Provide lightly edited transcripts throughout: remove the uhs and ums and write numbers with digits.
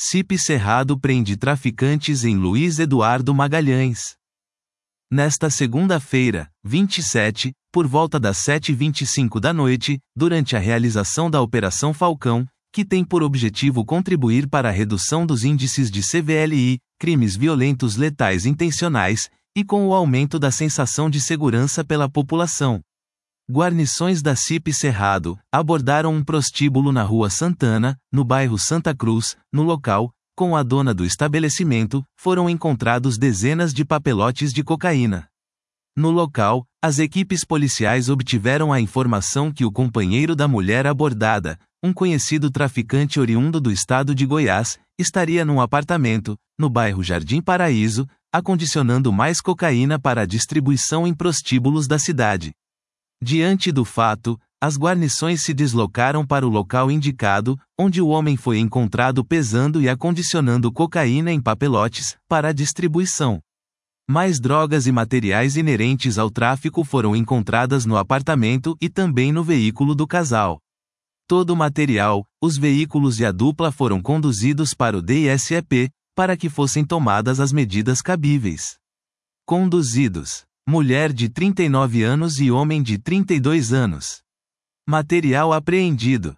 CIP Cerrado prende traficantes em Luiz Eduardo Magalhães. Nesta segunda-feira, 27, por volta das 7h25 da noite, durante a realização da Operação Falcão, que tem por objetivo contribuir para a redução dos índices de CVLI, crimes violentos letais intencionais, e com o aumento da sensação de segurança pela população. Guarnições da CIP Cerrado abordaram um prostíbulo na Rua Santana, no bairro Santa Cruz. No local, com a dona do estabelecimento, foram encontrados dezenas de papelotes de cocaína. No local, as equipes policiais obtiveram a informação que o companheiro da mulher abordada, um conhecido traficante oriundo do estado de Goiás, estaria num apartamento, no bairro Jardim Paraíso, acondicionando mais cocaína para a distribuição em prostíbulos da cidade. Diante do fato, as guarnições se deslocaram para o local indicado, onde o homem foi encontrado pesando e acondicionando cocaína em papelotes, para a distribuição. Mais drogas e materiais inerentes ao tráfico foram encontradas no apartamento e também no veículo do casal. Todo o material, os veículos e a dupla foram conduzidos para o DISEP, para que fossem tomadas as medidas cabíveis. Conduzidos: mulher de 39 anos e homem de 32 anos. Material apreendido: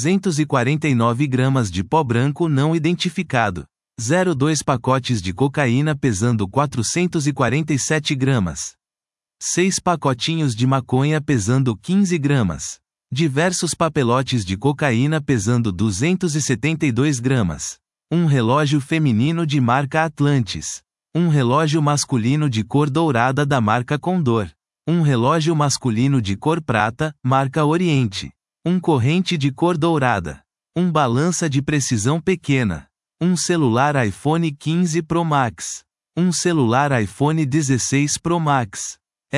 349 gramas de pó branco não identificado. 0,2 pacotes de cocaína pesando 447 gramas. 6 pacotinhos de maconha pesando 15 gramas. Diversos papelotes de cocaína pesando 272 gramas. Um relógio feminino de marca Atlantis. Um relógio masculino de cor dourada da marca Condor. Um relógio masculino de cor prata, marca Oriente. Um corrente de cor dourada. Um balança de precisão pequena. Um celular iPhone 15 Pro Max. Um celular iPhone 16 Pro Max.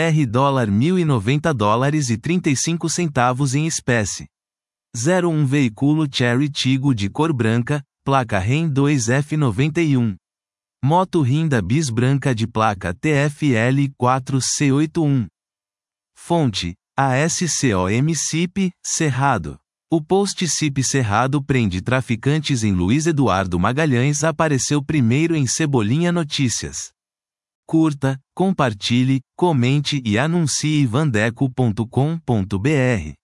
$1.090 e 35 centavos em espécie. 01 veículo Cherry Tiggo de cor branca, placa REN 2F91. Moto Honda Bis branca de placa TFL 4C81. Fonte: ASCOM CIP Cerrado. O post CIP Cerrado prende traficantes em Luiz Eduardo Magalhães apareceu primeiro em Cebolinha Notícias. Curta, compartilhe, comente e anuncie vandeco.com.br.